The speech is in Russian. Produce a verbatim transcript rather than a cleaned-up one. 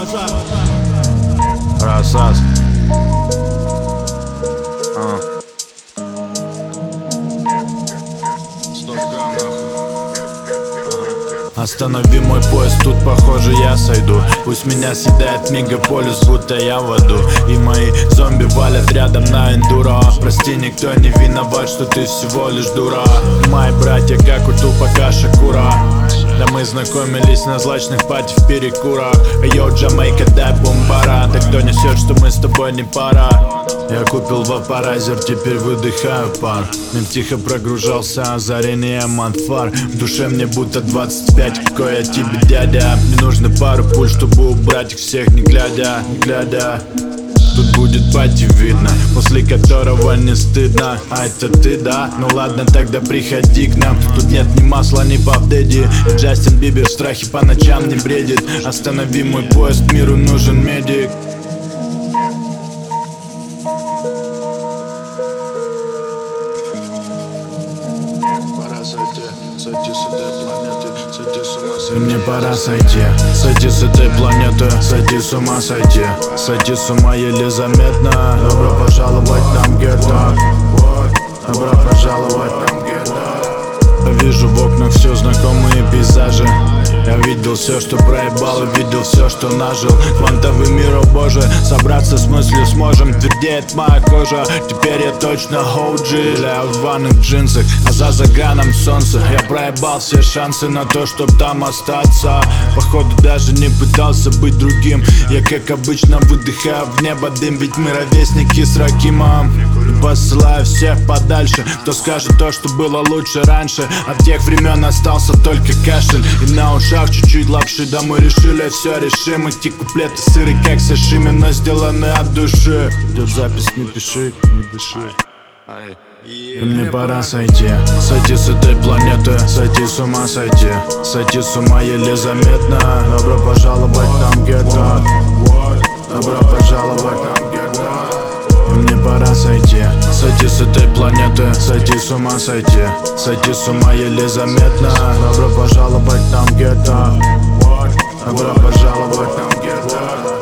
Рассас. А. Останови мой поезд, тут похоже я сойду. Пусть меня съедает мегаполис, будто я в аду. И мои зомби валят рядом на эндуро. Прости, никто не виноват, что ты всего лишь дура. Мои братья, как у Тупака Шакура. Да мы знакомились на злачных пати в перекурах. Йоу, Джамайка, дай бомбара. Да кто несет, что мы с тобой не пара? Я купил вапорайзер, теперь выдыхаю пар. Мем тихо прогружался, озарение манфар. В душе мне будто двадцать пять, какой я тебе дядя. Мне нужно пару пуль, чтобы убрать их всех, не глядя, не глядя. Тут будет пати видно, после которого не стыдно. А это ты, да? Ну ладно, тогда приходи к нам. Тут нет ни масла, ни Пап Дэдди. И Джастин Бибер в страхе по ночам не бредит. Останови мой поезд, миру нужен медик. Сойти с этой планеты, сойти с ума сойти. Мне пора сойти, сойти с этой планеты, сойти с ума сойти. Сойти с ума еле заметно. Добро пожаловать нам гетто. Добро пожаловать нам гетто. Вижу в окнах все знакомые пейзажи. Я видел все, что проебал, и видел все, что нажил. Квантовый мир, о боже, собраться с мыслью сможем. Твердеет моя кожа, теперь я точно о джи. Гуляю в рваных джинсах, а за заганом солнца. Я проебал все шансы на то, чтоб там остаться. Походу даже не пытался быть другим. Я как обычно выдыхаю в небо дым. Ведь мы ровесники с Ракимом. Посылаю всех подальше, кто скажет то, что было лучше раньше. От тех времен остался только кашель и на ушах чуть-чуть лапши. Да мы решили, все решим. Эти куплеты сыры, как сашими, но сделаны от души. Идет запись, не пиши, не дыши. И мне пора сойти, сойти с этой планеты, сойти с ума сойти. Сойти с ума еле заметно. Добро пожаловать нам гетто. Добро пожаловать нам гетто. Мне пора сойти, сойти с этой планеты, сойти с ума сойти. Сойти с ума еле заметно. Добро пожаловать нам гетто. Добро пожаловать нам гетто.